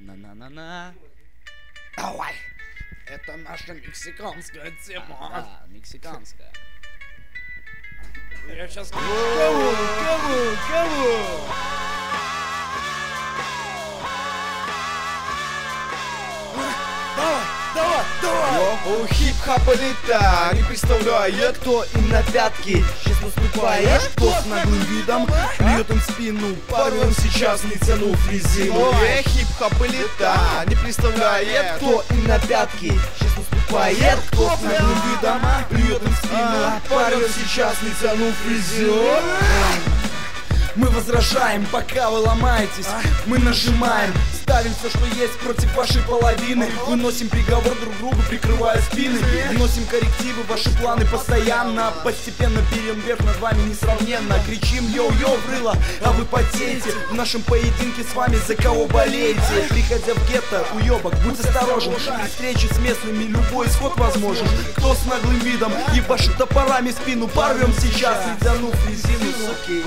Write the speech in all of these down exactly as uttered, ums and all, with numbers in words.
На-на-на-на. Давай! Это наша мексиканская тема. А, да, мексиканская. Я сейчас... Кого? Кого? Кого? Давай, давай, давай! О, хип-хоп элита, не представляет, кто им на пятки сейчас наступает, кто с наглым видом плюет им в спину. Порвем сейчас, не тянув резину. Э, хип-хоп элита, не представляет, кто им на пятки сейчас наступает, кто с наглым видом плюет им в спину. Порвем сейчас, не тянув резину. Мы возражаем, пока вы ломаетесь. Мы нажимаем, ставим все, что есть против вашей половины. Выносим приговор друг другу, прикрывая спины. Вносим коррективы, ваши планы постоянно. Постепенно берем верх над вами несравненно. Кричим йоу-йоу в рыло, а вы потеете. В нашем поединке с вами за кого болеете. Приходя в гетто, уебок, будь осторожен. При встрече с местными любой исход возможен. Кто с наглым видом ебашит топорами спину, порвем сейчас, не тянув резину, суки.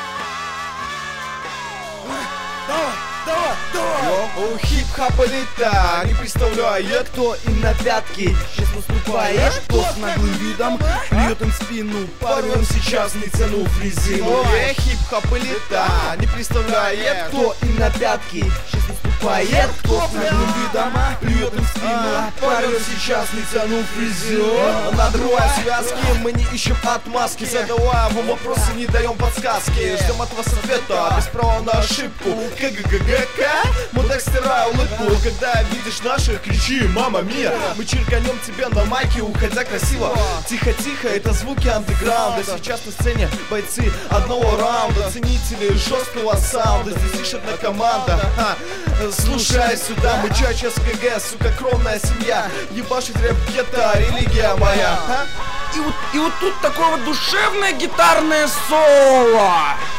Давай, давай, давай! О, хип-хоп элита, не представляет, кто им на пятки сейчас наступает, кто с наглым видом плюет им в спину. Порвем сейчас, не тянув резину. Э, хип-хоп элита, не представляет, кто им на пятки сейчас наступает, кто с наглым видом плюет им в спину. Порвем сейчас, не тянув резину. Надрывая связки, мы не ищем отмазки, задаваем вам вопросы, не даем подсказки. Ждем от вас ответа, без права на ошибку. КГГГК, мудак, стирай улыбку. Когда видишь наших, кричи мама мия. Мы чирканем тебе на майке, уходя красиво. Тихо-тихо, это звуки андеграунда. Сейчас на сцене бойцы одного раунда, ценители жесткого саунда. Здесь лишь одна команда. Ха. Слушай сюда, мы чаще СКГ, сука, кровная семья. Ебашить рэп гетто, религия моя. Ха? И вот, и вот тут такое вот душевное гитарное соло.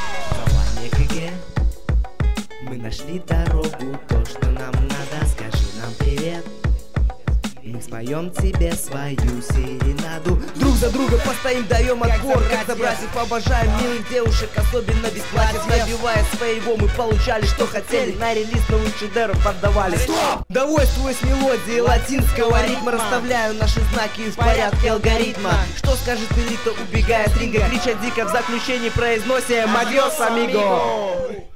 Мы нашли дорогу, то, что нам надо, скажи нам привет. Мы споем тебе свою серенаду. Друг за друга постоим, даем отпор. Как за братьев обожаем милых девушек, особенно без платьев. Набивая своего, мы получали, что хотели. На релиз новых шедевров отдавали. Довольствуясь мелодией латинского ритма, расставляю наши знаки в порядке алгоритма. Что скажет элита, убегая с ринга, крича дико в заключении, произносим адьос, амиго.